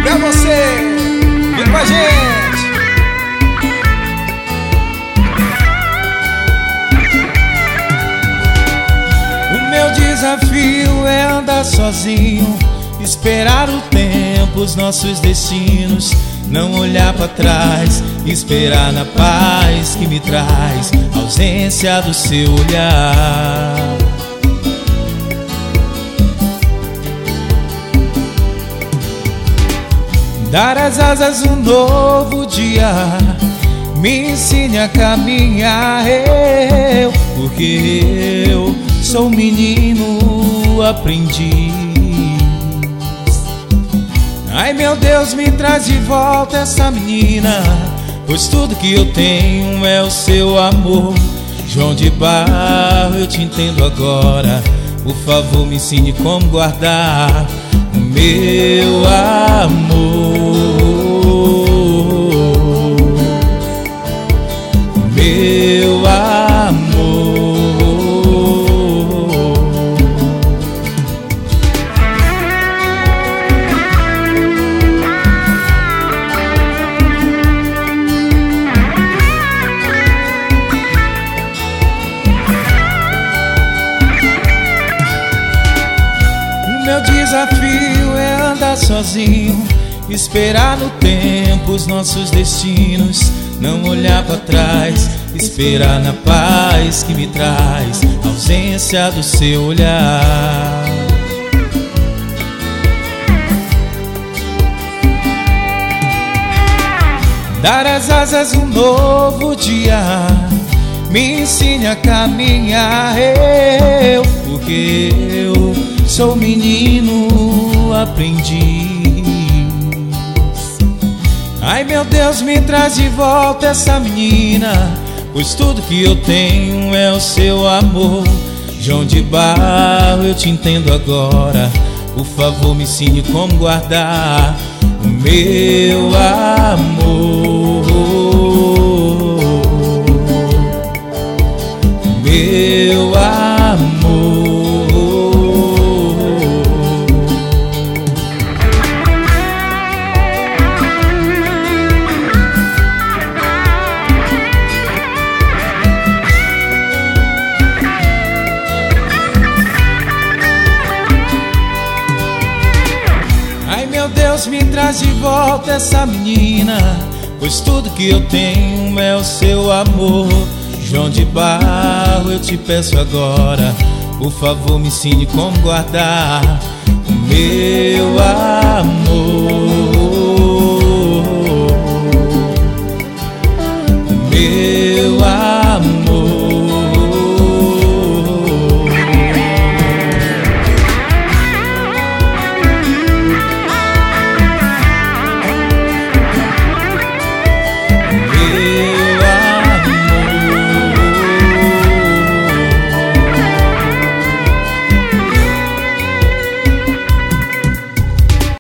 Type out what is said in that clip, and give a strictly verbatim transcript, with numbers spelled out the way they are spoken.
pra você. Vem com a gente. O meu desafio é andar sozinho, esperar o tempo, os nossos destinos, não olhar pra trás, esperar na paz que me traz a ausência do seu olhar. Dar as asas um novo dia, me ensine a caminhar, eu, porque eu sou menino aprendiz. Ai meu Deus, me traz de volta essa menina, pois tudo que eu tenho é o seu amor. João de Barro, eu te entendo agora, por favor me ensine como guardar o meu amor. O meu amor. Meu desafio é andar sozinho, esperar no tempo os nossos destinos, não olhar pra trás, esperar na paz que me traz a ausência do seu olhar. Dar as asas um novo dia, me ensine a caminhar, eu, porque eu sou menino aprendiz. Ai meu Deus, me traz de volta essa menina, pois tudo que eu tenho é o seu amor. João de Barro, eu te entendo agora, por favor me ensine como guardar o meu amor. O meu amor. Ai meu Deus, me traz de volta essa menina, pois tudo que eu tenho é o seu amor. João de Barro, eu te peço agora, por favor me ensine como guardar o meu amor.